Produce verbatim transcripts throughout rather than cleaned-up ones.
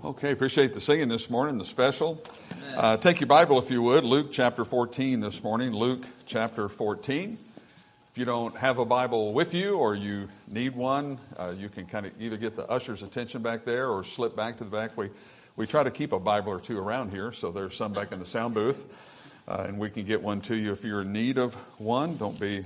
Okay, appreciate the singing this morning, the special. Uh, take your Bible, if you would, Luke chapter fourteen this morning, Luke chapter fourteen. If you don't have a Bible with you or you need one, uh, you can kind of either get the usher's attention back there or slip back to the back. We, we try to keep a Bible or two around here, so there's some back in the sound booth, uh, and we can get one to you if you're in need of one. Don't be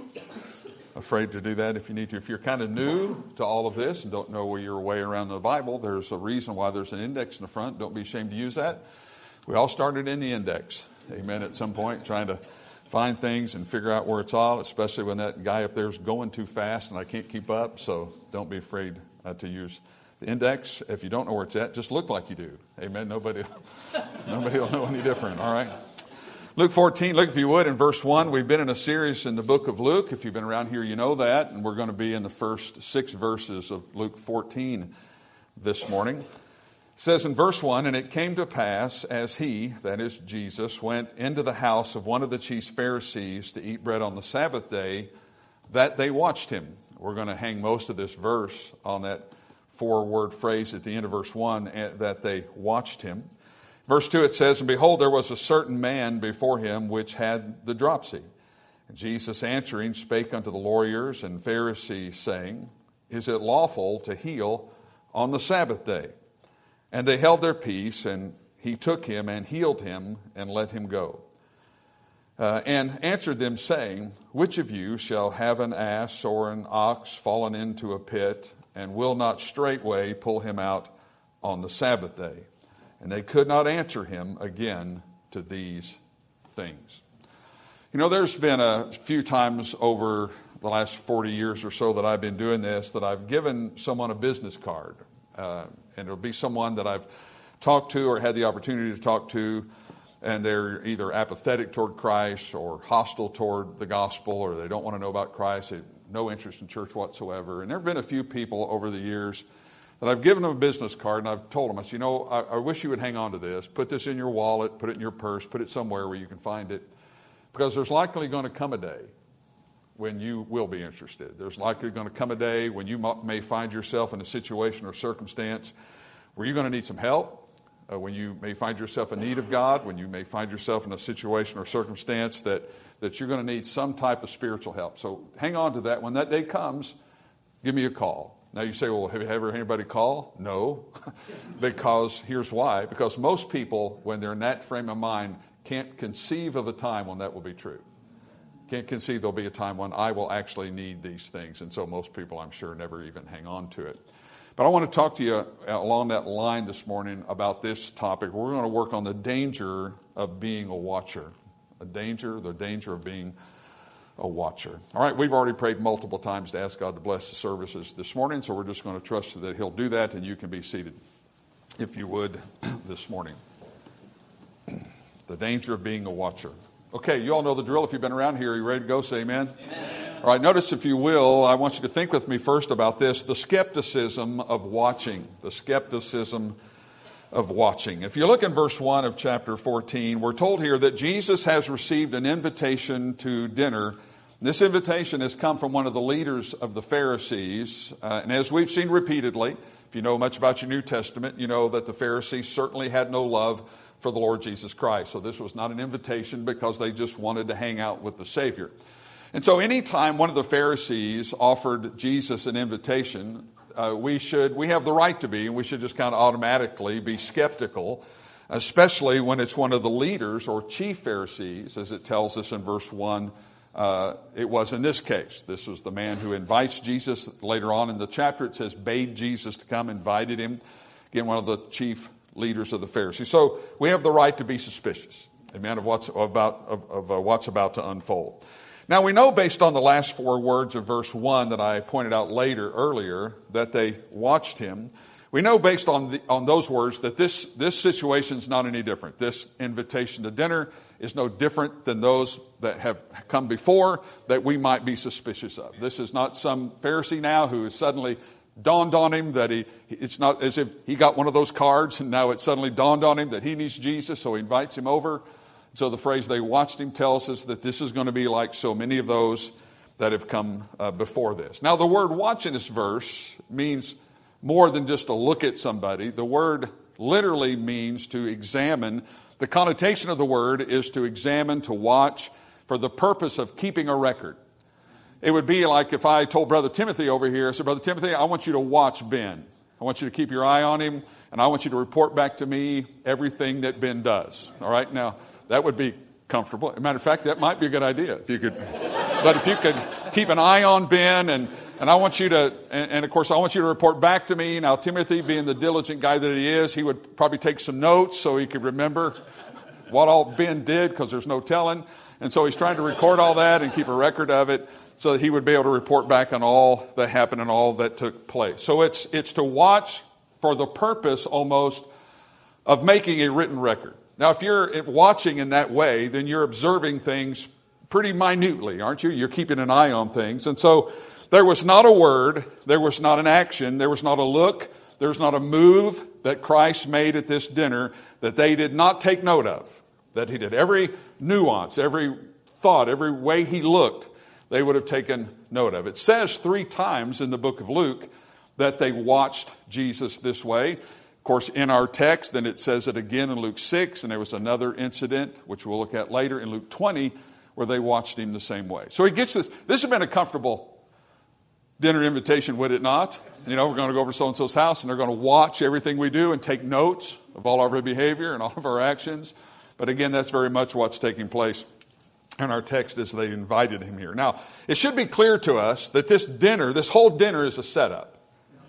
afraid to do that if you need to. If you're kind of new to all of this and don't know where your way around the Bible, there's a reason why there's an index in the front. Don't be ashamed to use that. We all started in the index, amen, at some point, trying to find things and figure out where it's all, especially when that guy up there is going too fast and I can't keep up. So don't be afraid uh, to use the index. If you don't know where it's at, just look like you do. Amen. Nobody, nobody will know any different. All right. Luke fourteen, look if you would, in verse one. We've been in a series in the book of Luke. If you've been around here, you know that. And we're going to be in the first six verses of Luke fourteen this morning. It says in verse one, "And it came to pass as he," that is Jesus, "went into the house of one of the chief Pharisees to eat bread on the Sabbath day, that they watched him." We're going to hang most of this verse on that four-word phrase at the end of verse one, that they watched him. Verse two, it says, "And behold, there was a certain man before him which had the dropsy. And Jesus answering spake unto the lawyers and Pharisees, saying, Is it lawful to heal on the Sabbath day? And they held their peace, and he took him and healed him and let him go. Uh, and answered them, saying, Which of you shall have an ass or an ox fallen into a pit, and will not straightway pull him out on the Sabbath day? And they could not answer him again to these things." You know, there's been a few times over the last forty years or so that I've been doing this that I've given someone a business card. Uh, and it'll be someone that I've talked to or had the opportunity to talk to, and they're either apathetic toward Christ or hostile toward the gospel, or they don't want to know about Christ, they have no interest in church whatsoever. And there have been a few people over the years that I've given them a business card, and I've told them, I said, you know, I, I wish you would hang on to this. Put this in your wallet, put it in your purse, put it somewhere where you can find it. Because there's likely going to come a day when you will be interested. There's likely going to come a day when you may find yourself in a situation or circumstance where you're going to need some help, uh, when you may find yourself in need of God, when you may find yourself in a situation or circumstance that, that you're going to need some type of spiritual help. So hang on to that. When that day comes, give me a call. Now you say, well, have you ever had anybody call? No, because here's why. Because most people, when they're in that frame of mind, can't conceive of a time when that will be true. Can't conceive there'll be a time when I will actually need these things. And so most people, I'm sure, never even hang on to it. But I want to talk to you along that line this morning about this topic. We're going to work on the danger of being a watcher. A danger, the danger of being a watcher. All right, we've already prayed multiple times to ask God to bless the services this morning, so we're just going to trust that He'll do that, and you can be seated, if you would, this morning. The danger of being a watcher. Okay, you all know the drill. If you've been around here, are you ready to go? Say amen. Amen. All right, notice, if you will, I want you to think with me first about this, the skepticism of watching. The skepticism of watching. If you look in verse one of chapter fourteen, we're told here that Jesus has received an invitation to dinner. This invitation has come from one of the leaders of the Pharisees. Uh, and as we've seen repeatedly, if you know much about your New Testament, you know that the Pharisees certainly had no love for the Lord Jesus Christ. So this was not an invitation because they just wanted to hang out with the Savior. And so anytime one of the Pharisees offered Jesus an invitation, Uh, we should, we have the right to be, and we should just kind of automatically be skeptical, especially when it's one of the leaders or chief Pharisees, as it tells us in verse one. Uh, it was in this case. This was the man who invites Jesus. Later on in the chapter, it says, bade Jesus to come, invited him. Again, one of the chief leaders of the Pharisees. So we have the right to be suspicious, amen, of what's about, of, of uh, what's about to unfold. Now, we know based on the last four words of verse one that I pointed out later, earlier, that they watched him. We know based on the, on those words that this, this situation is not any different. This invitation to dinner is no different than those that have come before that we might be suspicious of. This is not some Pharisee now who has suddenly dawned on him that he, it's not as if he got one of those cards and now it suddenly dawned on him that he needs Jesus, so he invites him over. So the phrase "they watched him" tells us that this is going to be like so many of those that have come uh, before this. Now, the word "watch" in this verse means more than just to look at somebody. The word literally means to examine. The connotation of the word is to examine, to watch, for the purpose of keeping a record. It would be like if I told Brother Timothy over here, I said, Brother Timothy, I want you to watch Ben. I want you to keep your eye on him, and I want you to report back to me everything that Ben does. All right? Now, that would be comfortable. As a matter of fact, that might be a good idea if you could. But if you could keep an eye on Ben, and, and I want you to, and, and of course, I want you to report back to me. Now, Timothy, being the diligent guy that he is, he would probably take some notes so he could remember what all Ben did, because there's no telling. And so he's trying to record all that and keep a record of it so that he would be able to report back on all that happened and all that took place. So it's it's to watch for the purpose almost of making a written record. Now, if you're watching in that way, then you're observing things pretty minutely, aren't you? You're keeping an eye on things. And so there was not a word, there was not an action, there was not a look, there was not a move that Christ made at this dinner that they did not take note of. That he did. Every nuance, every thought, every way he looked, they would have taken note of. It says three times in the book of Luke that they watched Jesus this way. Of course, in our text, then it says it again in Luke six, and there was another incident, which we'll look at later in Luke twenty, where they watched him the same way. So he gets this. This has been a comfortable dinner invitation, would it not? You know, we're going to go over to so-and-so's house, and they're going to watch everything we do and take notes of all of our behavior and all of our actions. But again, that's very much what's taking place in our text as they invited him here. Now, it should be clear to us that this dinner, this whole dinner is a setup.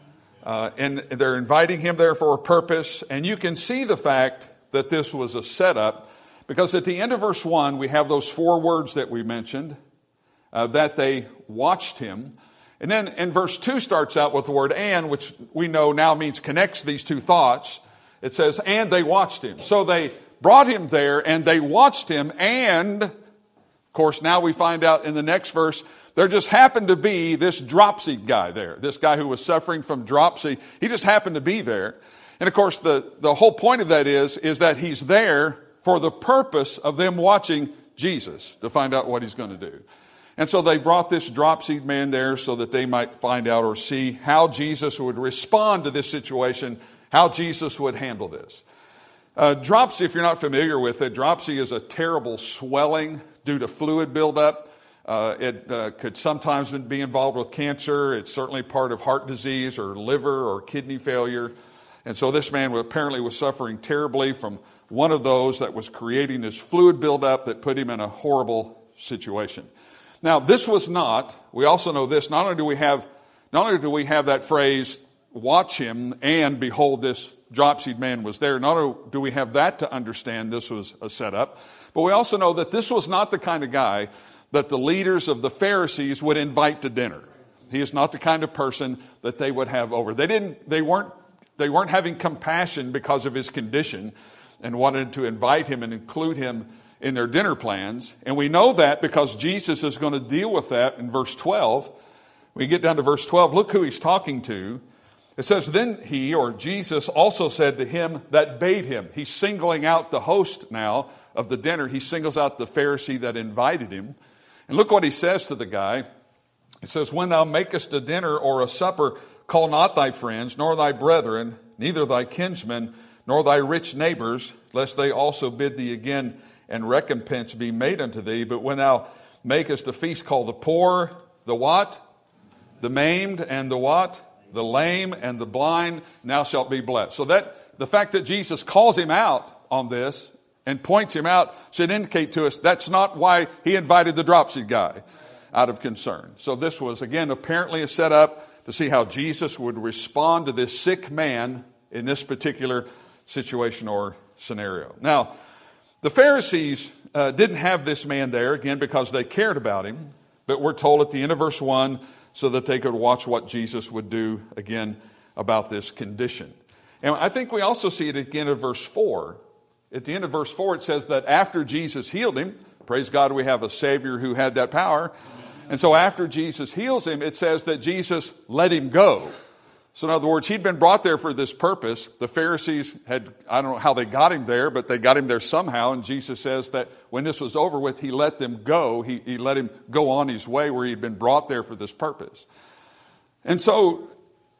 Uh, and they're inviting him there for a purpose. And you can see the fact that this was a setup because at the end of verse one, we have those four words that we mentioned, uh, that they watched him. And then in verse two starts out with the word and, which we know now means connects these two thoughts. It says, and they watched him. So they brought him there and they watched him, and of course now we find out in the next verse there just happened to be this dropsy guy there, this guy who was suffering from dropsy. He just happened to be there. And of course the, the whole point of that is, is that he's there for the purpose of them watching Jesus to find out what he's going to do. And so they brought this dropsy man there so that they might find out or see how Jesus would respond to this situation, how Jesus would handle this. Uh, dropsy, if you're not familiar with it, dropsy is a terrible swelling due to fluid buildup. Uh, it uh, could sometimes be involved with cancer. It's certainly part of heart disease or liver or kidney failure. And so this man apparently was suffering terribly from one of those that was creating this fluid buildup that put him in a horrible situation. Now, this was not, we also know this, not only do we have, not only do we have that phrase, watch him and behold this dropsied man was there. Not only do we have that to understand this was a setup, but we also know that this was not the kind of guy that the leaders of the Pharisees would invite to dinner. He is not the kind of person that they would have over. They didn't, they weren't, they weren't having compassion because of his condition and wanted to invite him and include him in their dinner plans. And we know that because Jesus is going to deal with that in verse twelve. When we get down to verse twelve, look who he's talking to. It says, then he, or Jesus, also said to him that bade him. He's singling out the host now of the dinner. He singles out the Pharisee that invited him. And look what he says to the guy. It says, when thou makest a dinner or a supper, call not thy friends, nor thy brethren, neither thy kinsmen, nor thy rich neighbors, lest they also bid thee again, and recompense be made unto thee. But when thou makest a feast, call the poor, the what? The maimed, and the what? The lame and the blind, now shalt be blessed. So that the fact that Jesus calls him out on this and points him out should indicate to us that's not why he invited the dropsy guy, out of concern. So this was, again, apparently a setup to see how Jesus would respond to this sick man in this particular situation or scenario. Now, the Pharisees uh, didn't have this man there, again, because they cared about him. But we're told at the end of verse one, so that they could watch what Jesus would do, again, about this condition. And I think we also see it again in verse four. At the end of verse four, it says that after Jesus healed him, praise God, we have a Savior who had that power. And so after Jesus heals him, it says that Jesus let him go. So in other words, he'd been brought there for this purpose. The Pharisees had, I don't know how they got him there, but they got him there somehow. And Jesus says that when this was over with, he let them go. He, he let him go on his way where he'd been brought there for this purpose. And so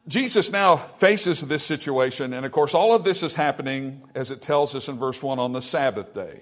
Jesus now faces this situation, and of course all of this is happening, as it tells us in verse one, on the Sabbath day.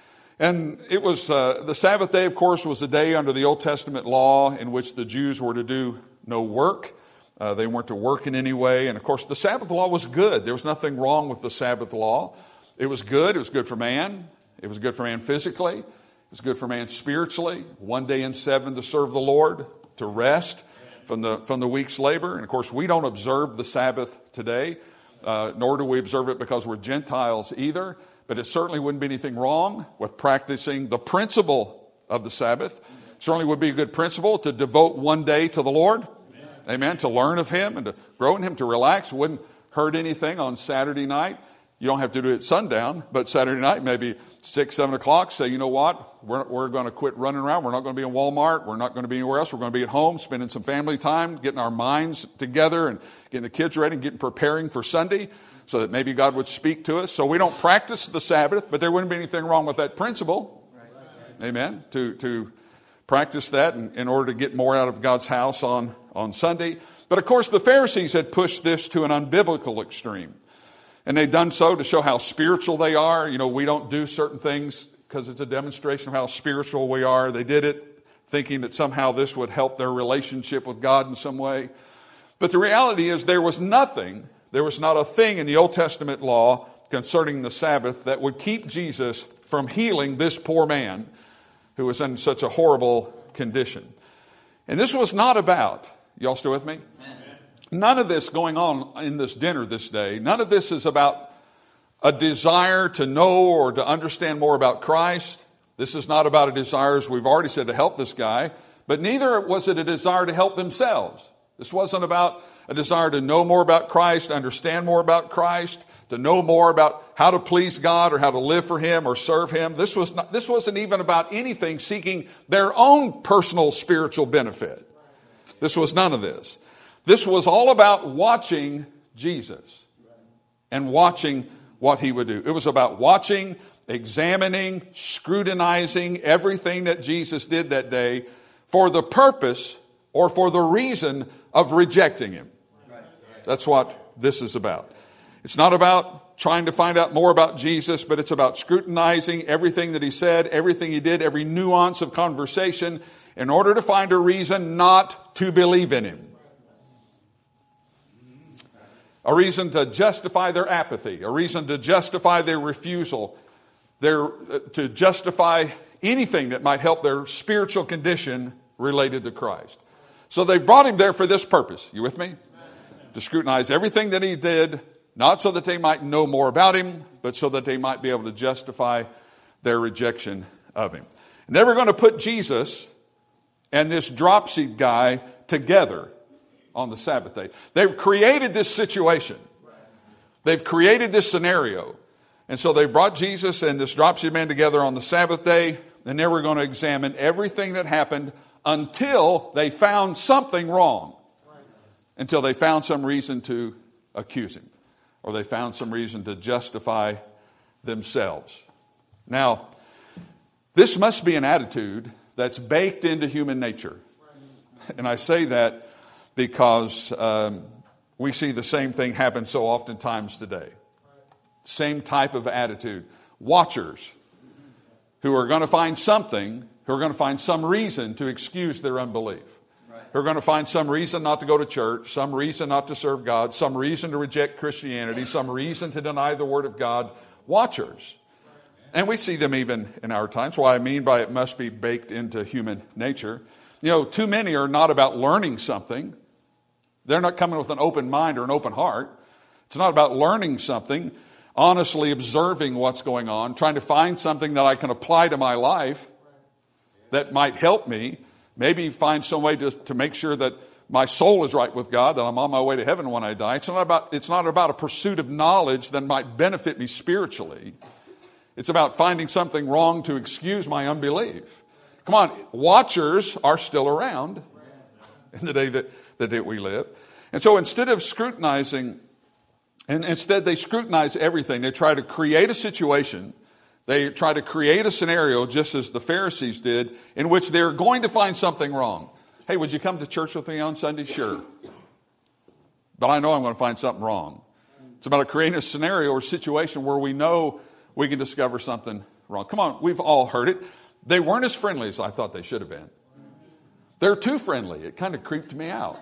And it was, uh, the Sabbath day, of course, was a day under the Old Testament law in which the Jews were to do no work. Uh, they weren't to work in any way. And of course, the Sabbath law was good. There was nothing wrong with the Sabbath law. It was good. It was good for man. It was good for man physically. It was good for man spiritually. One day in seven to serve the Lord, to rest from the, from the week's labor. And of course, we don't observe the Sabbath today, uh, nor do we observe it because we're Gentiles either. But it certainly wouldn't be anything wrong with practicing the principle of the Sabbath. Certainly would be a good principle to devote one day to the Lord. Amen. Amen. To learn of Him and to grow in Him, to relax. Wouldn't hurt anything on Saturday night. You don't have to do it at sundown, but Saturday night, maybe six, seven o'clock, say, you know what? We're, we're going to quit running around. We're not going to be in Walmart. We're not going to be anywhere else. We're going to be at home, spending some family time, getting our minds together and getting the kids ready and getting preparing for Sunday so that maybe God would speak to us. So we don't practice the Sabbath, but there wouldn't be anything wrong with that principle. Right. Amen. To, to practice that in, in order to get more out of God's house on, on Sunday. But of course, the Pharisees had pushed this to an unbiblical extreme. And they've done so to show how spiritual they are. You know, we don't do certain things because it's a demonstration of how spiritual we are. They did it thinking that somehow this would help their relationship with God in some way. But the reality is there was nothing, there was not a thing in the Old Testament law concerning the Sabbath that would keep Jesus from healing this poor man who was in such a horrible condition. And this was not about, y'all still with me? Amen. None of this going on in this dinner this day, none of this is about a desire to know or to understand more about Christ. This is not about a desire, as we've already said, to help this guy, but neither was it a desire to help themselves. This wasn't about a desire to know more about Christ, understand more about Christ, to know more about how to please God or how to live for Him or serve Him. This was not, this wasn't even about anything seeking their own personal spiritual benefit. This was none of this. This was all about watching Jesus and watching what He would do. It was about watching, examining, scrutinizing everything that Jesus did that day for the purpose or for the reason of rejecting Him. That's what this is about. It's not about trying to find out more about Jesus, but it's about scrutinizing everything that He said, everything He did, every nuance of conversation in order to find a reason not to believe in Him. A reason to justify their apathy, a reason to justify their refusal, their, uh, to justify anything that might help their spiritual condition related to Christ. So they brought Him there for this purpose. You with me? Amen. To scrutinize everything that He did, not so that they might know more about Him, but so that they might be able to justify their rejection of Him. And they were going to put Jesus and this dropsy guy together on the Sabbath day. They've created this situation. They've created this scenario. And so they brought Jesus and this dropsy man together on the Sabbath day, and they were going to examine everything that happened until they found something wrong. Until they found some reason to accuse Him. Or they found some reason to justify themselves. Now, this must be an attitude that's baked into human nature. And I say that because um, we see the same thing happen so oftentimes today. Same type of attitude. Watchers who are going to find something, who are going to find some reason to excuse their unbelief. Right. Who are going to find some reason not to go to church, some reason not to serve God, some reason to reject Christianity, some reason to deny the Word of God. Watchers. And we see them even in our times. What I mean by it must be baked into human nature. You know, too many are not about learning something. They're not coming with an open mind or an open heart. It's not about learning something, honestly observing what's going on, trying to find something that I can apply to my life that might help me, maybe find some way to, to make sure that my soul is right with God, that I'm on my way to heaven when I die. It's not about, it's not about a pursuit of knowledge that might benefit me spiritually. It's about finding something wrong to excuse my unbelief. Come on, watchers are still around in the day that, the day we live. And so instead of scrutinizing, and instead they scrutinize everything. They try to create a situation. They try to create a scenario, just as the Pharisees did, in which they're going to find something wrong. Hey, would you come to church with me on Sunday? Sure. but I know I'm going to find something wrong. It's about creating a scenario or situation where we know we can discover something wrong. Come on, we've all heard it. They weren't as friendly as I thought they should have been. They're too friendly. It kind of creeped me out.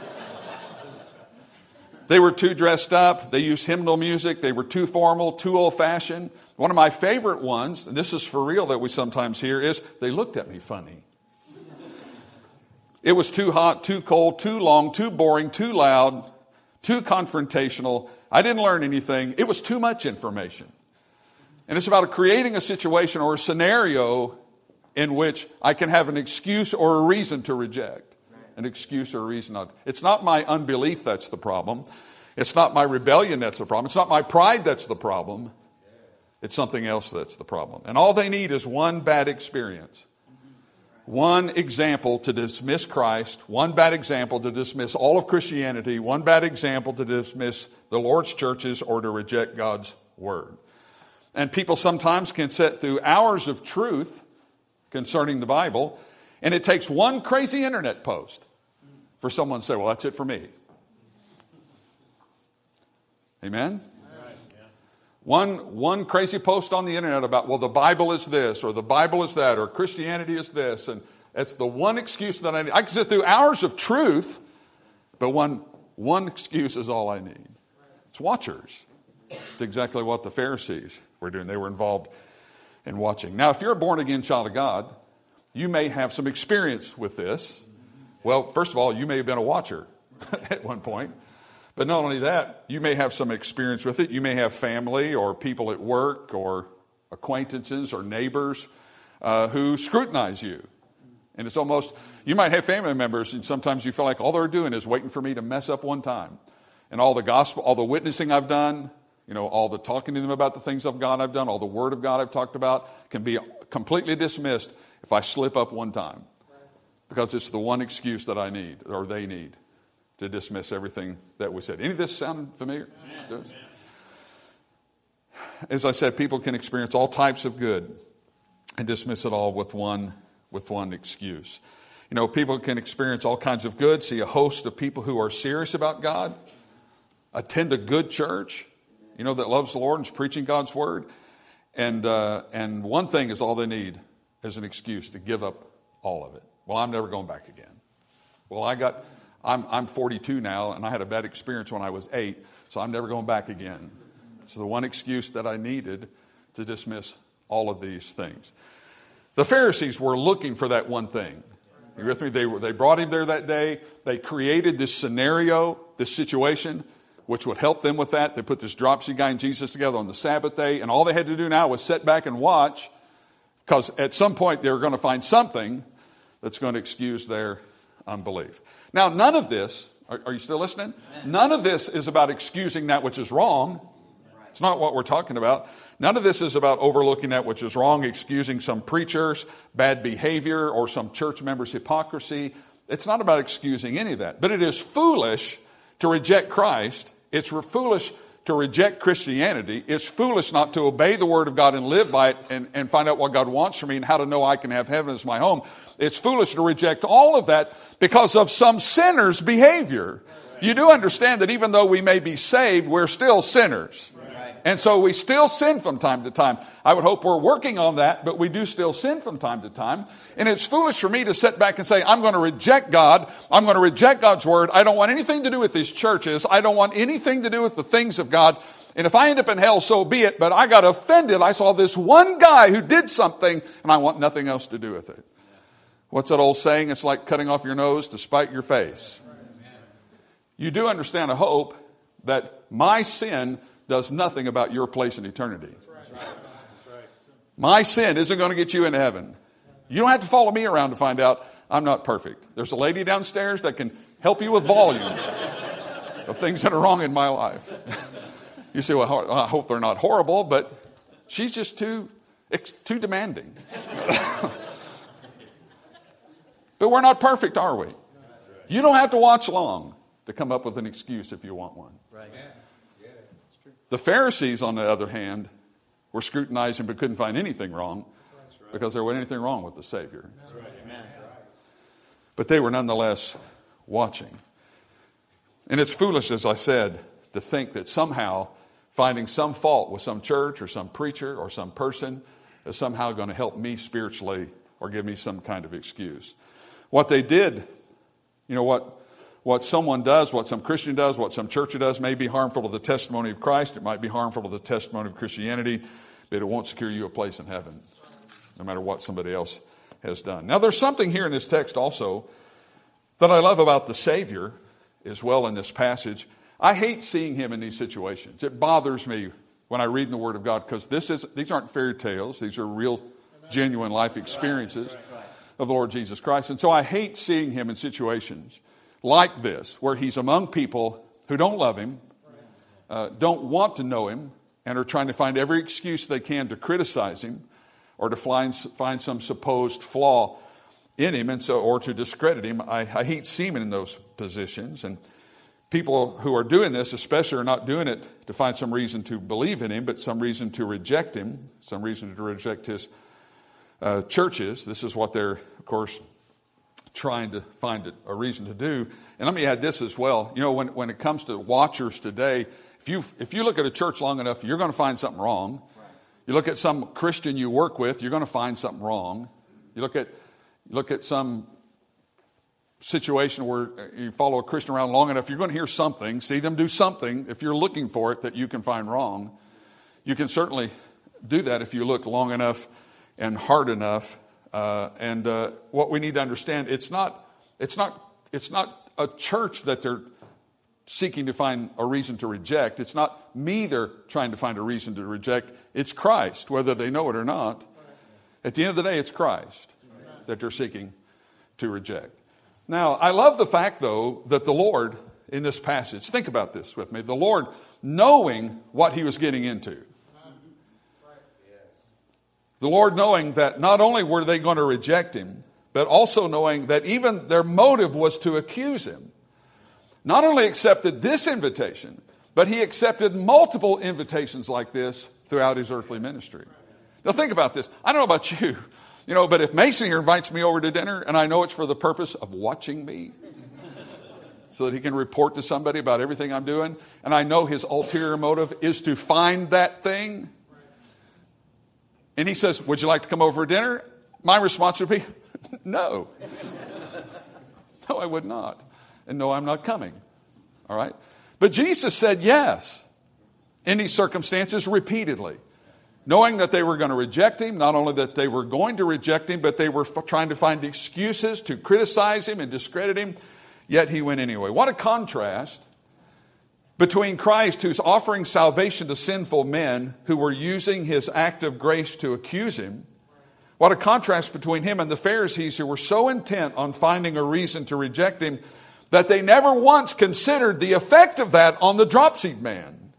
They were too dressed up. They used hymnal music. They were too formal, too old-fashioned. One of my favorite ones, and this is for real that we sometimes hear, is they looked at me funny. It was too hot, too cold, too long, too boring, too loud, too confrontational. I didn't learn anything. It was too much information. And it's about creating a situation or a scenario in which I can have an excuse or a reason to reject. An excuse or a reason not. It's not my unbelief that's the problem. It's not my rebellion that's the problem. It's not my pride that's the problem. It's something else that's the problem. And all they need is one bad experience. One example to dismiss Christ. One bad example to dismiss all of Christianity. One bad example to dismiss the Lord's churches or to reject God's word. And people sometimes can sit through hours of truth concerning the Bible, and it takes one crazy internet post for someone to say, well, that's it for me. Amen? Right, yeah. One, one crazy post on the internet about, well, the Bible is this, or the Bible is that, or Christianity is this, and that's the one excuse that I need. I can sit through hours of truth, but one, one excuse is all I need. It's watchers. It's exactly what the Pharisees were doing. They were involved in watching. Now, if you're a born-again child of God, you may have some experience with this. Well, first of all, you may have been a watcher at one point. But not only that, you may have some experience with it. You may have family or people at work or acquaintances or neighbors uh, who scrutinize you. And it's almost, you might have family members, and sometimes you feel like all they're doing is waiting for me to mess up one time. And all the gospel, all the witnessing I've done, you know, all the talking to them about the things of God I've done, all the word of God I've talked about can be completely dismissed if I slip up one time. Because it's the one excuse that I need, or they need, to dismiss everything that we said. Any of this sound familiar? Amen. As I said, people can experience all types of good and dismiss it all with one, with one excuse. You know, people can experience all kinds of good, see a host of people who are serious about God, attend a good church, you know, that loves the Lord and is preaching God's word. And, uh, and one thing is all they need as an excuse to give up all of it. Well, I'm never going back again. Well, I got, I'm, I'm forty-two now, and I had a bad experience when I was eight, so I'm never going back again. So the one excuse that I needed to dismiss all of these things. The Pharisees were looking for that one thing. You with me? They were, they brought him there that day. They created this scenario, this situation, which would help them with that. They put this dropsy guy and Jesus together on the Sabbath day, and all they had to do now was sit back and watch, because at some point they were going to find something that's going to excuse their unbelief. Now, none of this, are, are you still listening? None of this is about excusing that which is wrong. It's not what we're talking about. None of this is about overlooking that which is wrong, excusing some preacher's bad behavior or some church member's hypocrisy. It's not about excusing any of that. But it is foolish to reject Christ. It's foolish to reject Christianity. It's foolish not to obey the Word of God and live by it and, and find out what God wants from me and how to know I can have heaven as my home. It's foolish to reject all of that because of some sinner's behavior. You do understand that even though we may be saved, we're still sinners. And so we still sin from time to time. I would hope we're working on that, but we do still sin from time to time. And it's foolish for me to sit back and say, I'm going to reject God. I'm going to reject God's word. I don't want anything to do with these churches. I don't want anything to do with the things of God. And if I end up in hell, so be it. But I got offended. I saw this one guy who did something, and I want nothing else to do with it. What's that old saying? It's like cutting off your nose to spite your face. You do understand, I hope, that my sin does nothing about your place in eternity. That's right. That's right. My sin isn't going to get you into heaven. You don't have to follow me around to find out I'm not perfect. There's a lady downstairs that can help you with volumes of things that are wrong in my life. You say, well, I hope they're not horrible, but she's just too, too demanding. But we're not perfect, are we? You don't have to watch long to come up with an excuse if you want one. Right. The Pharisees, on the other hand, were scrutinizing but couldn't find anything wrong because there wasn't anything wrong with the Savior. But they were nonetheless watching. And it's foolish, as I said, to think that somehow finding some fault with some church or some preacher or some person is somehow going to help me spiritually or give me some kind of excuse. What they did, you know, what what someone does, what some Christian does, what some church does may be harmful to the testimony of Christ. It might be harmful to the testimony of Christianity, but it won't secure you a place in heaven, no matter what somebody else has done. Now, there's something here in this text also that I love about the Savior as well in this passage. I hate seeing him in these situations. It bothers me when I read in the Word of God, because this is these aren't fairy tales. These are real, genuine life experiences of the Lord Jesus Christ. And so I hate seeing him in situations like this, where he's among people who don't love him, uh, don't want to know him, and are trying to find every excuse they can to criticize him or to find, find some supposed flaw in him, and so or to discredit him. I, I hate seeing him in those positions. And people who are doing this especially are not doing it to find some reason to believe in him, but some reason to reject him, some reason to reject his uh, churches. This is what they're, of course, trying to find a reason to do. And let me add this as well. You know, when, when it comes to watchers today, if you if you look at a church long enough, you're going to find something wrong. You look at some Christian you work with, you're going to find something wrong. You look at you look at some situation where you follow a Christian around long enough, you're going to hear something, see them do something, if you're looking for it, that you can find wrong. You can certainly do that if you look long enough and hard enough. Uh, and uh, what we need to understand, it's not, it's not, it's not a church that they're seeking to find a reason to reject. It's not me they're trying to find a reason to reject. It's Christ, whether they know it or not. At the end of the day, it's Christ that they're seeking to reject. Now, I love the fact, though, that the Lord, in this passage, think about this with me, the Lord, knowing what he was getting into, the Lord knowing that not only were they going to reject him, but also knowing that even their motive was to accuse him, not only accepted this invitation, but he accepted multiple invitations like this throughout his earthly ministry. Now think about this. I don't know about you, you know, but if Mason here invites me over to dinner and I know it's for the purpose of watching me so that he can report to somebody about everything I'm doing, and I know his ulterior motive is to find that thing, and he says, would you like to come over for dinner? My response would be, no. No, I would not. And no, I'm not coming. All right? But Jesus said yes in these circumstances repeatedly, knowing that they were going to reject him, not only that they were going to reject him, but they were f- trying to find excuses to criticize him and discredit him, yet he went anyway. What a contrast between Christ, who's offering salvation to sinful men who were using his act of grace to accuse him. What a contrast between him and the Pharisees, who were so intent on finding a reason to reject him that they never once considered the effect of that on the dropseed man.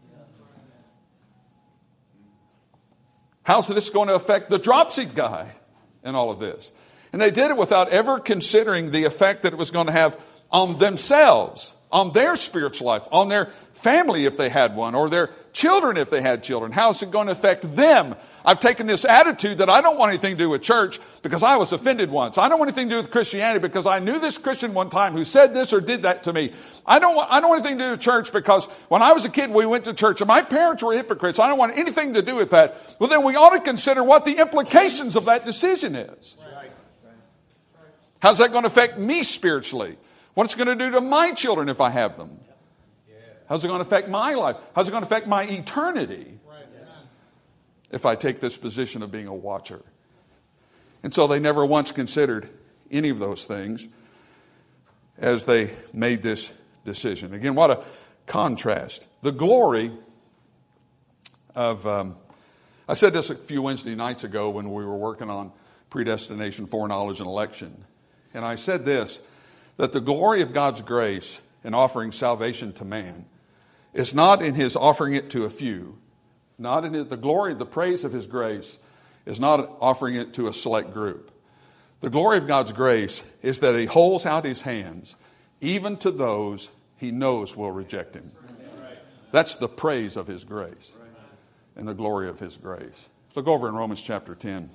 How's this going to affect the dropseed guy in all of this? And they did it without ever considering the effect that it was going to have on themselves, on their spiritual life, on their family if they had one, or their children if they had children. How's it going to affect them? I've taken this attitude that I don't want anything to do with church because I was offended once. I don't want anything to do with Christianity because I knew this Christian one time who said this or did that to me. I don't want, I don't want anything to do with church because when I was a kid we went to church and my parents were hypocrites. I don't want anything to do with that. Well, then we ought to consider what the implications of that decision is. How's that going to affect me spiritually? What's it going to do to my children if I have them? How's it going to affect my life? How's it going to affect my eternity if I take this position of being a watcher? And so they never once considered any of those things as they made this decision. Again, what a contrast. The glory of, um, I said this a few Wednesday nights ago when we were working on predestination, foreknowledge, and election. And I said this, that the glory of God's grace in offering salvation to man is not in his offering it to a few, not in it, the glory, the praise of his grace is not offering it to a select group. The glory of God's grace is that he holds out his hands even to those he knows will reject him. That's the praise of his grace and the glory of his grace. Look over in Romans chapter ten.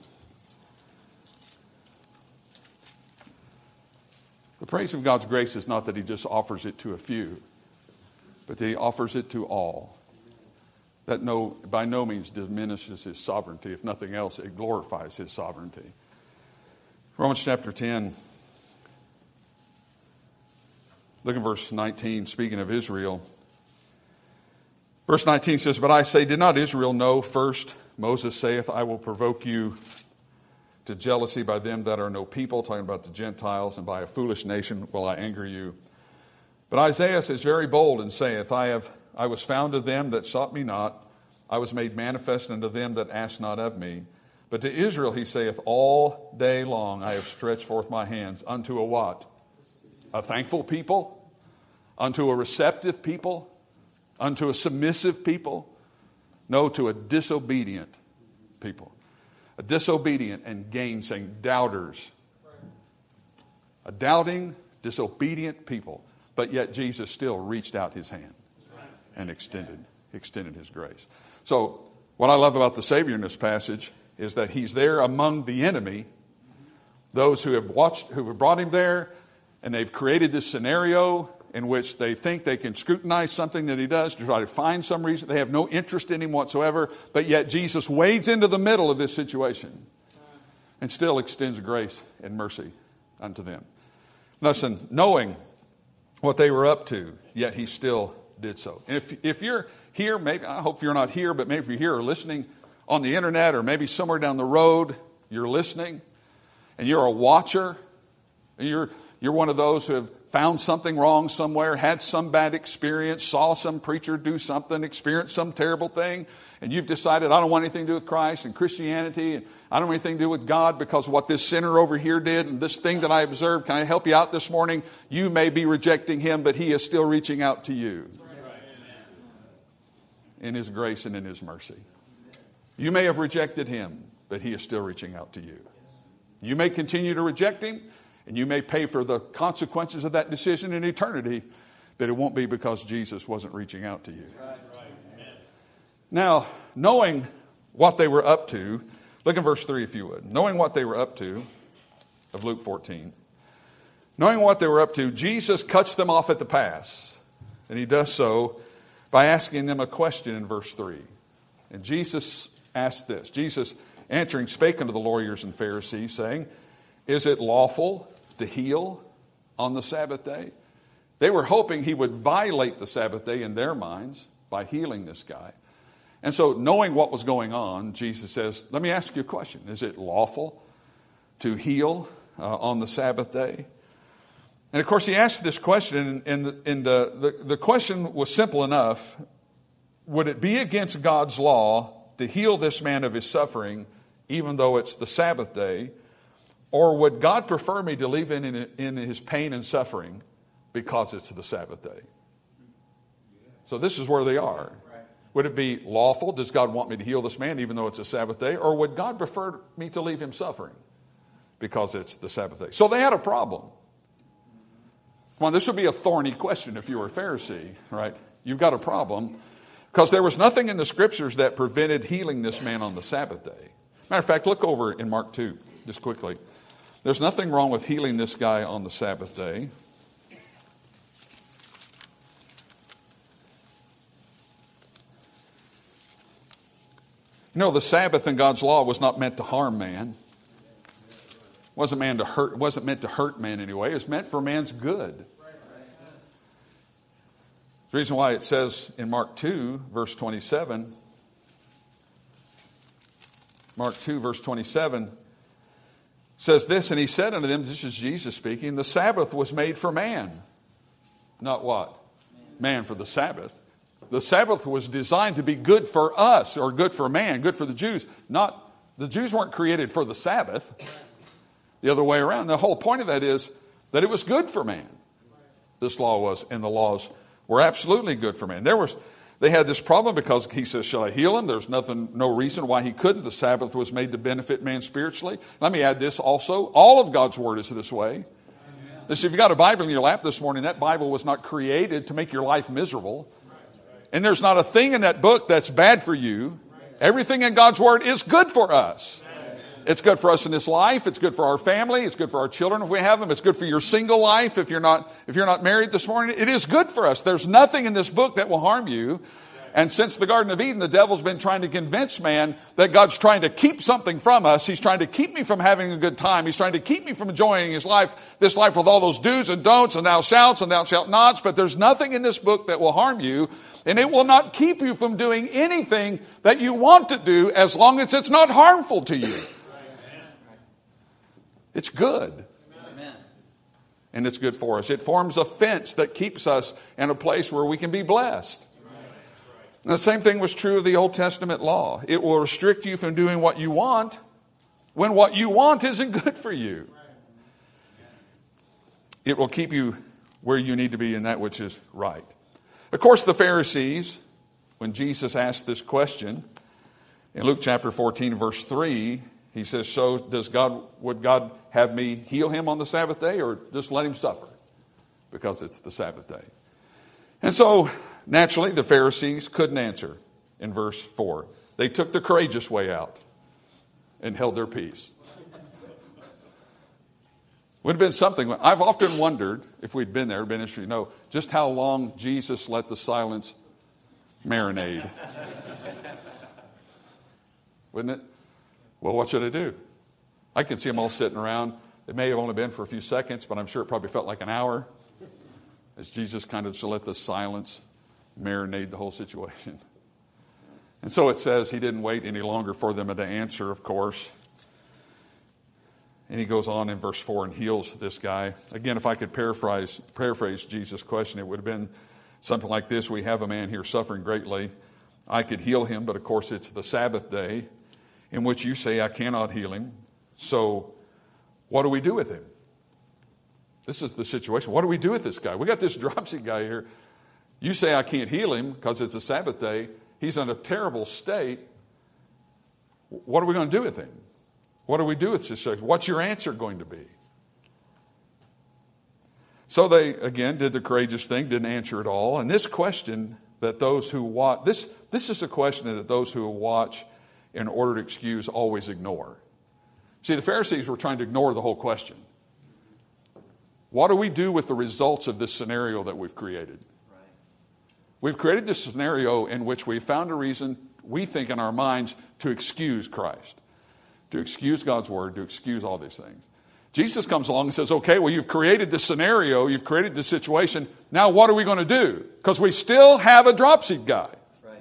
The praise of God's grace is not that he just offers it to a few. but he offers it to all. That no, by no means diminishes his sovereignty. If nothing else, it glorifies his sovereignty. Romans chapter ten, look at verse nineteen, speaking of Israel. Verse nineteen says, "But I say, did not Israel know first? Moses saith, I will provoke you to jealousy by them that are no people," talking about the Gentiles, "and by a foolish nation will I anger you. But Isaiah is very bold and saith, I have I was found of them that sought me not. I was made manifest unto them that asked not of me. But to Israel he saith, all day long I have stretched forth my hands unto a what? A thankful people? Unto a receptive people? Unto a submissive people? No, to a disobedient people. A disobedient and gainsaying doubters. A doubting, disobedient people. But yet Jesus still reached out his hand and extended, extended his grace. So what I love about the Savior in this passage is that he's there among the enemy, those who have watched, who have brought him there, and they've created this scenario in which they think they can scrutinize something that he does to try to find some reason. They have no interest in him whatsoever, but yet Jesus wades into the middle of this situation and still extends grace and mercy unto them. Listen, knowing what they were up to, yet he still did so. And if if you're here, maybe I hope you're not here, but maybe if you're here or listening on the internet or maybe somewhere down the road, you're listening and you're a watcher and you're you're one of those who have found something wrong somewhere, had some bad experience, saw some preacher do something, experienced some terrible thing, and you've decided, I don't want anything to do with Christ and Christianity, and I don't want anything to do with God because of what this sinner over here did and this thing that I observed. Can I help you out this morning? You may be rejecting him, but he is still reaching out to you in his grace and in his mercy. You may have rejected him, but he is still reaching out to you. You may continue to reject him, and you may pay for the consequences of that decision in eternity, but it won't be because Jesus wasn't reaching out to you. Right, right. Now, knowing what they were up to, look at verse three if you would. Knowing what they were up to, of Luke fourteen. Knowing what they were up to, Jesus cuts them off at the pass. And he does so by asking them a question in verse three. And Jesus asked this. Jesus answering spake unto the lawyers and Pharisees, saying, is it lawful to heal on the Sabbath day? They were hoping he would violate the Sabbath day in their minds by healing this guy. And so knowing what was going on, Jesus says, let me ask you a question. Is it lawful to heal uh, on the Sabbath day? And of course he asked this question, and, the, and the, the, the question was simple enough. Would it be against God's law to heal this man of his suffering, even though it's the Sabbath day? Or would God prefer me to leave him in, in his pain and suffering because it's the Sabbath day? So this is where they are. Would it be lawful? Does God want me to heal this man even though it's a Sabbath day? Or would God prefer me to leave him suffering because it's the Sabbath day? So they had a problem. Well, this would be a thorny question if you were a Pharisee, right? You've got a problem because there was nothing in the scriptures that prevented healing this man on the Sabbath day. Matter of fact, look over in Mark two, just quickly. There's nothing wrong with healing this guy on the Sabbath day. You know, the Sabbath in God's law was not meant to harm man. It wasn't man to hurt, it wasn't meant to hurt man anyway. It was meant for man's good. The reason why it says in Mark two, verse twenty-seven, Mark two, verse twenty-seven, says this, and he said unto them, this is Jesus speaking, the Sabbath was made for man. Not what? Man for the Sabbath. The Sabbath was designed to be good for us, or good for man, good for the Jews. Not, the Jews weren't created for the Sabbath. The other way around. The whole point of that is that it was good for man. This law was, and the laws were absolutely good for man. There was, they had this problem because he says, shall I heal him? There's nothing, no reason why he couldn't. The Sabbath was made to benefit man spiritually. Let me add this also. All of God's word is this way. Listen, if you've got a Bible in your lap this morning, that Bible was not created to make your life miserable. And there's not a thing in that book that's bad for you. Everything in God's word is good for us. It's good for us in this life. It's good for our family. It's good for our children if we have them. It's good for your single life if you're not, if you're not married this morning. It is good for us. There's nothing in this book that will harm you. And since the Garden of Eden, the devil's been trying to convince man that God's trying to keep something from us. He's trying to keep me from having a good time. He's trying to keep me from enjoying his life, this life with all those do's and don'ts and thou shalt and thou shalt nots. But there's nothing in this book that will harm you. And it will not keep you from doing anything that you want to do as long as it's not harmful to you. It's good. And it's good for us. It forms a fence that keeps us in a place where we can be blessed. And the same thing was true of the Old Testament law. It will restrict you from doing what you want when what you want isn't good for you. It will keep you where you need to be in that which is right. Of course, the Pharisees, when Jesus asked this question, in Luke chapter fourteen, verse three, he says, so does God, would God have me heal him on the Sabbath day or just let him suffer? Because it's the Sabbath day. And so, naturally, the Pharisees couldn't answer in verse four. They took the courageous way out and held their peace. Would have been something. I've often wondered, if we'd been there, been interested to know just how long Jesus let the silence marinate. Wouldn't it? Well, what should I do? I can see them all sitting around. It may have only been for a few seconds, but I'm sure it probably felt like an hour as Jesus kind of let the silence marinate the whole situation. And so it says he didn't wait any longer for them to answer, of course. And he goes on in verse four and heals this guy. Again, if I could paraphrase, paraphrase Jesus' question, it would have been something like this. We have a man here suffering greatly. I could heal him, but of course it's the Sabbath day in which you say I cannot heal him. So what do we do with him? This is the situation. What do we do with this guy? We got this dropsy guy here. You say I can't heal him because it's a Sabbath day. He's in a terrible state. What are we going to do with him? What do we do with this situation? What's your answer going to be? So they, again, did the courageous thing, didn't answer at all. And this question that those who watch, this, this is a question that those who watch in order to excuse always ignore. See, the Pharisees were trying to ignore the whole question. What do we do with the results of this scenario that we've created? Right. We've created this scenario in which we found a reason, we think in our minds, to excuse Christ, to excuse God's word, to excuse all these things. Jesus comes along and says, okay, well, you've created this scenario, you've created this situation. Now what are we going to do? Because we still have a dropseed guy. Right.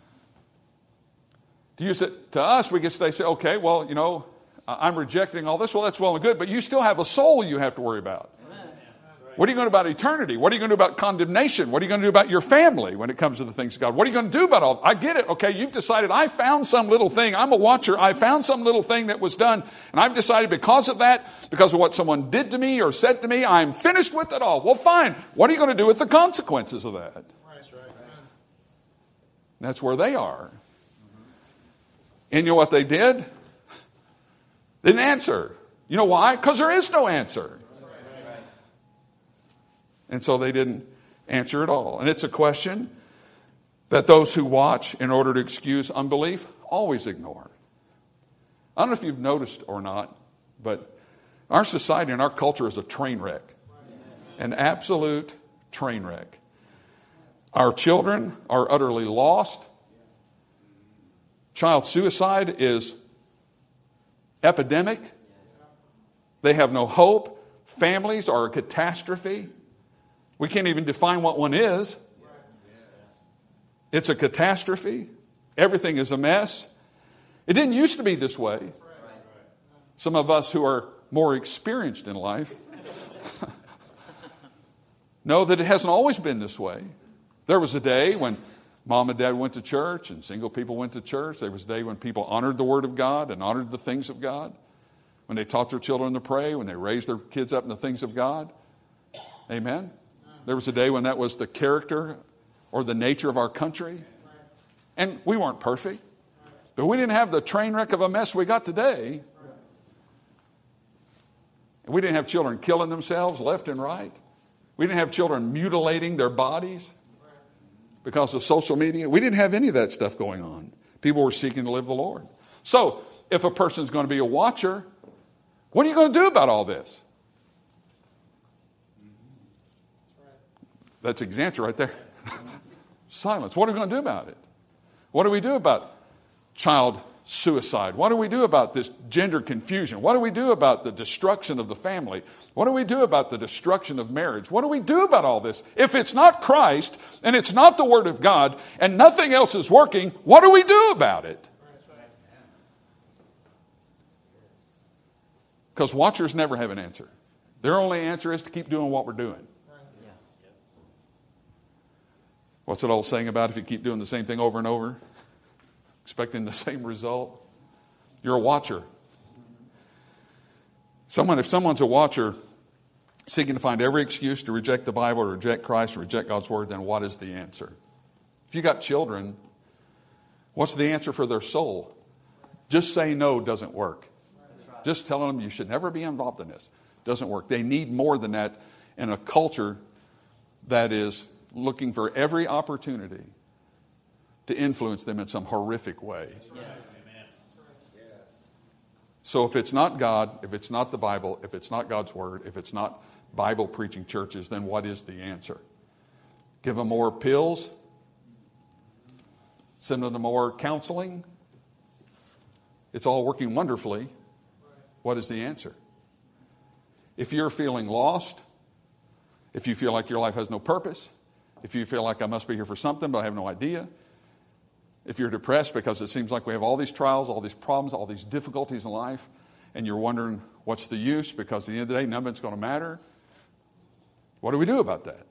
To use it to us, we get to say, okay, well, you know, I'm rejecting all this. Well, that's well and good, but you still have a soul you have to worry about. What are you going to do about eternity? What are you going to do about condemnation? What are you going to do about your family when it comes to the things of God? What are you going to do about all? I get it. Okay, you've decided I found some little thing. I'm a watcher. I found some little thing that was done. And I've decided because of that, because of what someone did to me or said to me, I'm finished with it all. Well, fine. What are you going to do with the consequences of that? That's right. That's where they are. And you know what they did? They didn't answer. You know why? Because there is no answer. And so they didn't answer at all. And it's a question that those who watch in order to excuse unbelief always ignore. I don't know if you've noticed or not, but our society and our culture is a train wreck. An absolute train wreck. Our children are utterly lost. Child suicide is epidemic. They have no hope. Families are a catastrophe. We can't even define what one is. It's a catastrophe. Everything is a mess. It didn't used to be this way. Some of us who are more experienced in life know that it hasn't always been this way. There was a day when mom and dad went to church and single people went to church. There was a day when people honored the Word of God and honored the things of God. When they taught their children to pray, when they raised their kids up in the things of God. Amen. There was a day when that was the character or the nature of our country. And we weren't perfect. But we didn't have the train wreck of a mess we got today. We didn't have children killing themselves left and right. We didn't have children mutilating their bodies because of social media. We didn't have any of that stuff going on. People were seeking to live the Lord. So if a person's going to be a watcher, what are you going to do about all this? That's his answer right there. Silence. What are we going to do about it? What do we do about child suicide? What do we do about this gender confusion? What do we do about the destruction of the family? What do we do about the destruction of marriage? What do we do about all this? If it's not Christ and it's not the Word of God and nothing else is working, what do we do about it? Because watchers never have an answer. Their only answer is to keep doing what we're doing. What's that old saying about if you keep doing the same thing over and over, expecting the same result? You're a watcher. Someone, if someone's a watcher, seeking to find every excuse to reject the Bible, or reject Christ, or reject God's Word, then what is the answer? If you got children, what's the answer for their soul? Just say no doesn't work. Just telling them you should never be involved in this doesn't work. They need more than that in a culture that is looking for every opportunity to influence them in some horrific way. Yes. So if it's not God, if it's not the Bible, if it's not God's Word, if it's not Bible preaching churches, then what is the answer? Give them more pills? Send them to more counseling? It's all working wonderfully. What is the answer? If you're feeling lost, if you feel like your life has no purpose, if you feel like I must be here for something, but I have no idea. If you're depressed because it seems like we have all these trials, all these problems, all these difficulties in life, and you're wondering what's the use because at the end of the day, none of it's going to matter. What do we do about that?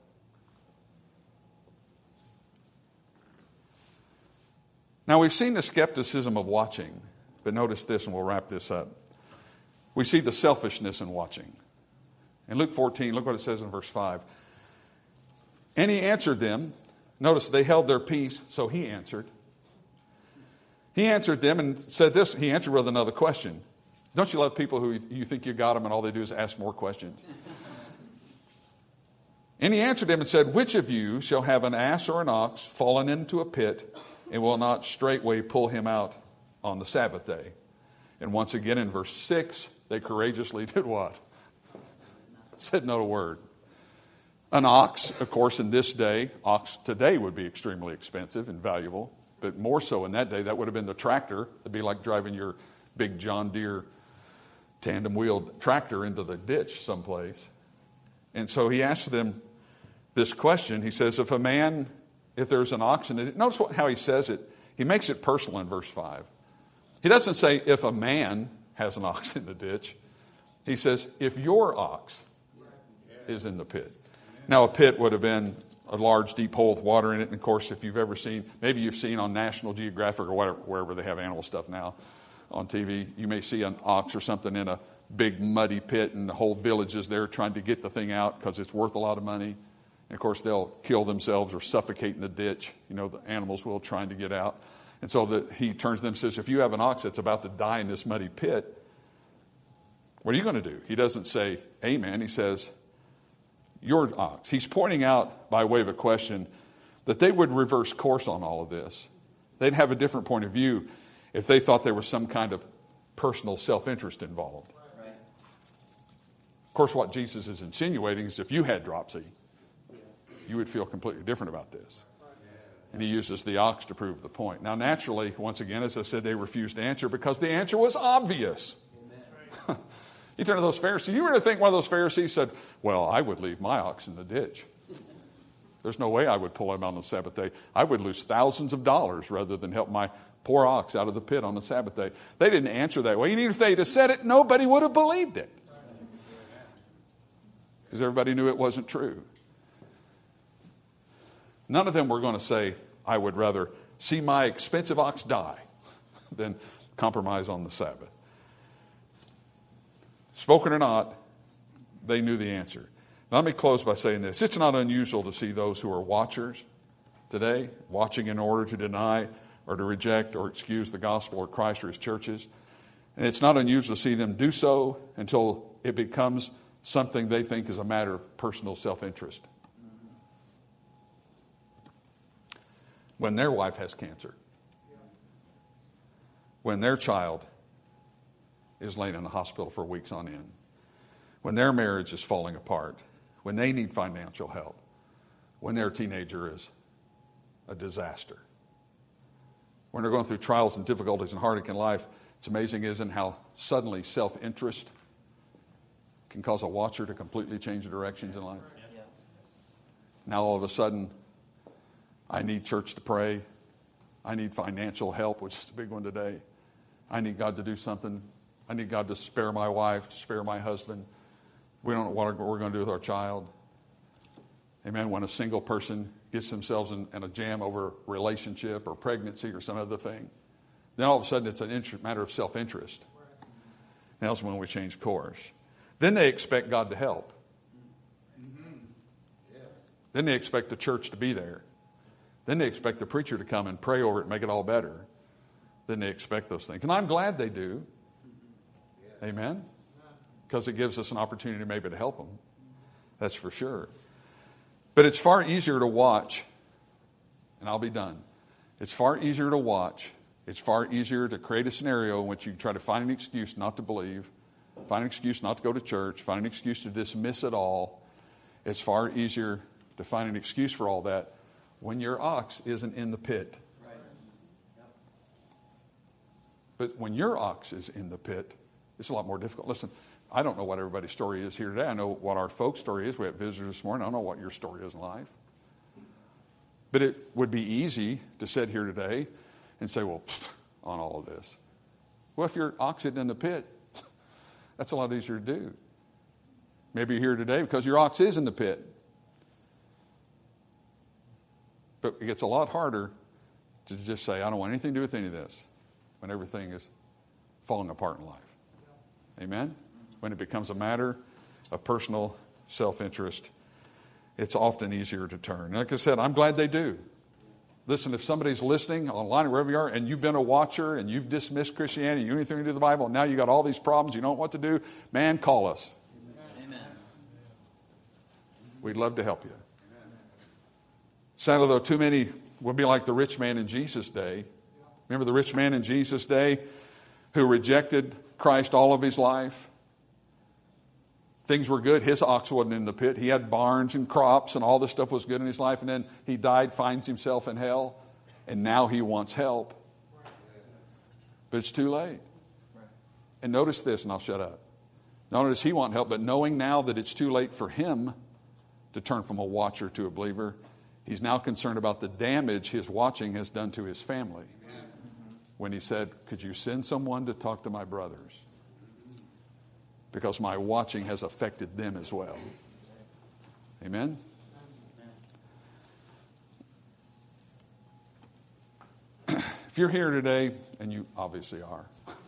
Now, we've seen the skepticism of watching, but notice this and we'll wrap this up. We see the selfishness in watching. In Luke fourteen, look what it says in verse five. And he answered them. Notice they held their peace, so he answered. He answered them and said this. He answered with another question. Don't you love people who you think you got them and all they do is ask more questions? And he answered them and said, which of you shall have an ass or an ox fallen into a pit and will not straightway pull him out on the Sabbath day? And once again in verse six, they courageously did what? Said not a word. An ox, of course, in this day, ox today would be extremely expensive and valuable, but more so in that day, that would have been the tractor. It'd be like driving your big John Deere tandem-wheeled tractor into the ditch someplace. And so he asked them this question. He says, if a man, if there's an ox in it, notice what, how he says it. He makes it personal in verse five. He doesn't say if a man has an ox in the ditch. He says, if your ox is in the pit. Now, a pit would have been a large, deep hole with water in it. And, of course, if you've ever seen, maybe you've seen on National Geographic or whatever, wherever they have animal stuff now on T V, you may see an ox or something in a big muddy pit and the whole village is there trying to get the thing out because it's worth a lot of money. And, of course, they'll kill themselves or suffocate in the ditch. You know, the animals will trying to get out. And so the, he turns to them and says, if you have an ox that's about to die in this muddy pit, what are you going to do? He doesn't say, amen. He says, your ox. He's pointing out, by way of a question, that they would reverse course on all of this. They'd have a different point of view if they thought there was some kind of personal self-interest involved. Right. Of course, what Jesus is insinuating is if you had dropsy, you would feel completely different about this. And he uses the ox to prove the point. Now, naturally, once again, as I said, they refused to answer because the answer was obvious. You turn to those Pharisees. You really think one of those Pharisees said, well, I would leave my ox in the ditch. There's no way I would pull him out on the Sabbath day. I would lose thousands of dollars rather than help my poor ox out of the pit on the Sabbath day. They didn't answer that way. And even if they'd have said it, nobody would have believed it. Because everybody knew it wasn't true. None of them were going to say, I would rather see my expensive ox die than compromise on the Sabbath. Spoken or not, they knew the answer. Now, let me close by saying this. It's not unusual to see those who are watchers today, watching in order to deny or to reject or excuse the gospel or Christ or his churches. And it's not unusual to see them do so until it becomes something they think is a matter of personal self-interest. When their wife has cancer. When their child is laying in the hospital for weeks on end, when their marriage is falling apart, when they need financial help, when their teenager is a disaster, when they're going through trials and difficulties and heartache in life. It's amazing, isn't it, how suddenly self-interest can cause a watcher to completely change the directions in life. Now all of a sudden, I need church to pray. I need financial help, which is a big one today. I need God to do something. I need God to spare my wife, to spare my husband. We don't know what we're going to do with our child. Amen. When a single person gets themselves in, in a jam over relationship or pregnancy or some other thing, then all of a sudden it's a inter- matter of self-interest. And that's when we change course. Then they expect God to help. Then they expect the church to be there. Then they expect the preacher to come and pray over it and make it all better. Then they expect those things. And I'm glad they do. Amen? Because it gives us an opportunity maybe to help them. That's for sure. But it's far easier to watch, and I'll be done. It's far easier to watch. It's far easier to create a scenario in which you try to find an excuse not to believe, find an excuse not to go to church, find an excuse to dismiss it all. It's far easier to find an excuse for all that when your ox isn't in the pit. Right. Yep. But when your ox is in the pit, it's a lot more difficult. Listen, I don't know what everybody's story is here today. I know what our folks' story is. We have visitors this morning. I don't know what your story is in life. But it would be easy to sit here today and say, well, pfft, on all of this. Well, if your ox isn't in the pit, that's a lot easier to do. Maybe you're here today because your ox is in the pit. But it gets a lot harder to just say, I don't want anything to do with any of this when everything is falling apart in life. Amen? When it becomes a matter of personal self-interest, it's often easier to turn. And like I said, I'm glad they do. Listen, if somebody's listening online or wherever you are, and you've been a watcher and you've dismissed Christianity, you don't anything to do with the Bible, and now you got all these problems, you don't know what to do, man, call us. Amen. We'd love to help you. Sadly, though, too many will be like the rich man in Jesus' day. Remember the rich man in Jesus' day who rejected Christ all of his life? Things were good. His ox wasn't in the pit. He had barns and crops and all this stuff was good in his life. And then he died, finds himself in hell. And now he wants help. But it's too late. And notice this, and I'll shut up. Not only does he want help, but knowing now that it's too late for him to turn from a watcher to a believer, he's now concerned about the damage his watching has done to his family. Amen. When he said, could you send someone to talk to my brothers? Because my watching has affected them as well. Amen? If you're here today, and you obviously are.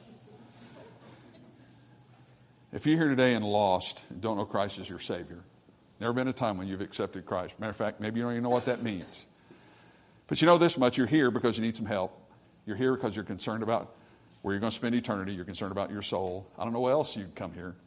If you're here today and lost, and don't know Christ as your Savior, never been a time when you've accepted Christ. Matter of fact, maybe you don't even know what that means. But you know this much, you're here because you need some help. You're here because you're concerned about where you're going to spend eternity. You're concerned about your soul. I don't know why else you'd come here.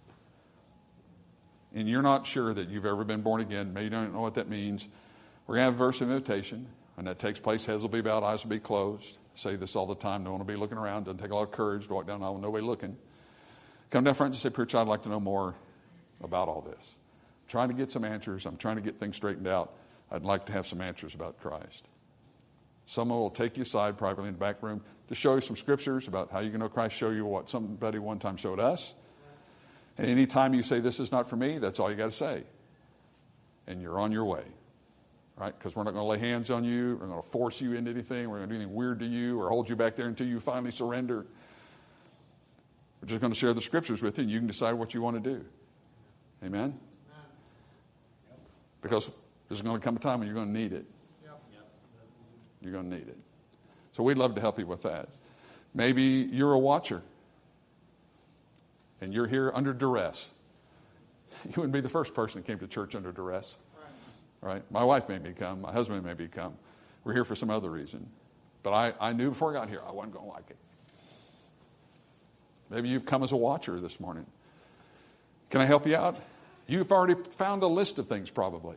And you're not sure that you've ever been born again. Maybe you don't know what that means. We're going to have a verse of invitation. When that takes place, heads will be bowed, eyes will be closed. I say this all the time. No one will be looking around. Doesn't take a lot of courage to walk down the aisle with nobody looking. Come down front and say, Preacher, I'd like to know more about all this. I'm trying to get some answers. I'm trying to get things straightened out. I'd like to have some answers about Christ. Someone will take you aside privately in the back room to show you some scriptures about how you can know Christ, show you what somebody one time showed us. And any time you say, this is not for me, that's all you got to say. And you're on your way. Right? Because we're not going to lay hands on you. We're going to force you into anything. We're going to do anything weird to you or hold you back there until you finally surrender. We're just going to share the scriptures with you, and you can decide what you want to do. Amen? Because there's going to come a time when you're going to need it. You're going to need it. So we'd love to help you with that. Maybe you're a watcher, and you're here under duress. You wouldn't be the first person that came to church under duress. Right? My wife made me come. My husband made me come. We're here for some other reason. But I, I knew before I got here I wasn't going to like it. Maybe you've come as a watcher this morning. Can I help you out? You've already found a list of things probably.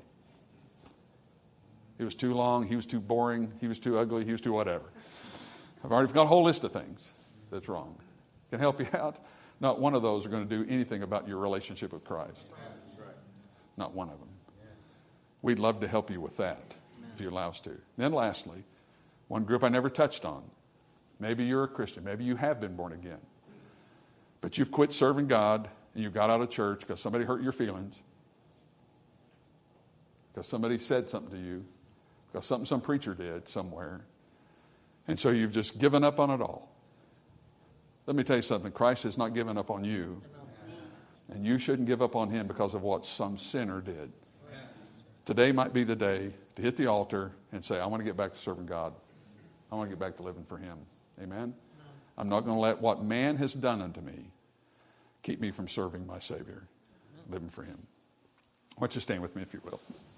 It was too long. He was too boring. He was too ugly. He was too whatever. I've already got a whole list of things that's wrong. Can I help you out? Not one of those are going to do anything about your relationship with Christ. Not one of them. We'd love to help you with that if you allow us to. Then lastly, one group I never touched on. Maybe you're a Christian. Maybe you have been born again. But you've quit serving God and you got out of church because somebody hurt your feelings. Because somebody said something to you. Because something some preacher did somewhere. And so you've just given up on it all. Let me tell you something. Christ has not given up on you. And you shouldn't give up on him because of what some sinner did. Today might be the day to hit the altar and say, I want to get back to serving God. I want to get back to living for him. Amen? I'm not going to let what man has done unto me keep me from serving my Savior, living for him. Why don't you stand with me if you will.